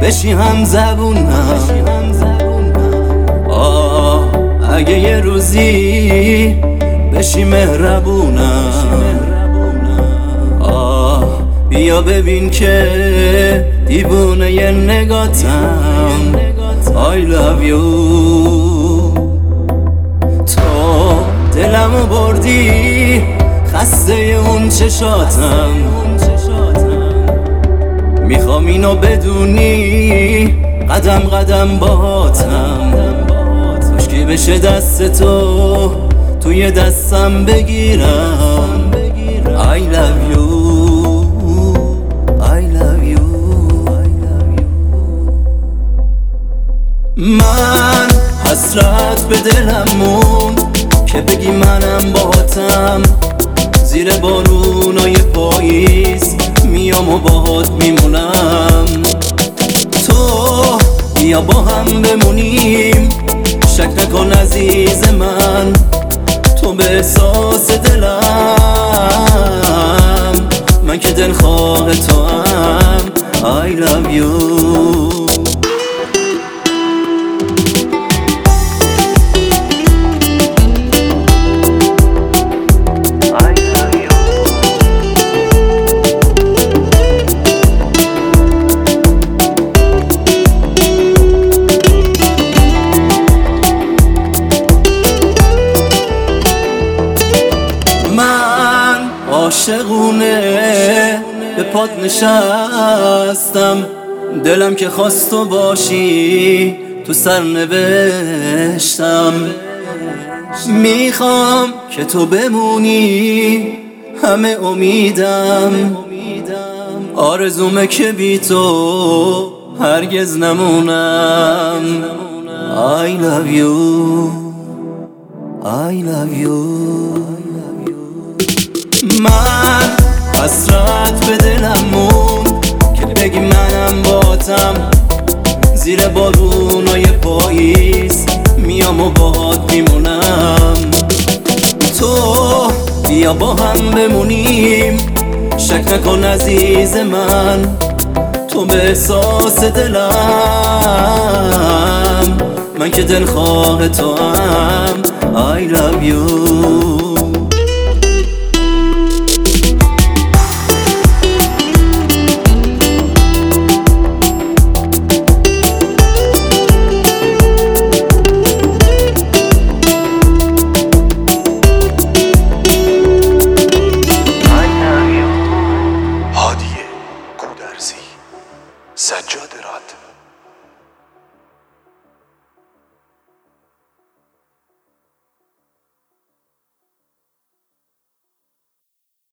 بشی هم زبونم. اگه یه روزی بشی مهربونم، بیا ببین که دیوونه ی نگاتم. I love you. تو دلمو بردی خسته اون چشاتم، میخوام اینو بدونی قدم قدم باهاتم. کاشکی بشه دست تو توی دستم بگیرم. I love you. من حسرت به دلم موند که بگی منم باهاتم. زیر بارونای پاییز میام و باهات میمونم. تو بیا با هم بمونیم، شک نکن عزیز من، تو به احساس دلم، من که دلخواه تو هم. I love you. عاشقونه به پات نشستم، دلم که خواست تو باشی تو سرنوشتم. میخوام که تو بمونی همه امیدم، آرزومه که بی تو هرگز نمونم. I love you. I love you. من حسرت به دلم موند که بگی منم باهاتم. زیر بارونای پاییز میام و باهات میمونم. تو بیا با هم بمونیم، شک نکن عزیز من، تو به احساس دلم، من که دلخواه تو هم. I love you. سجاد راد.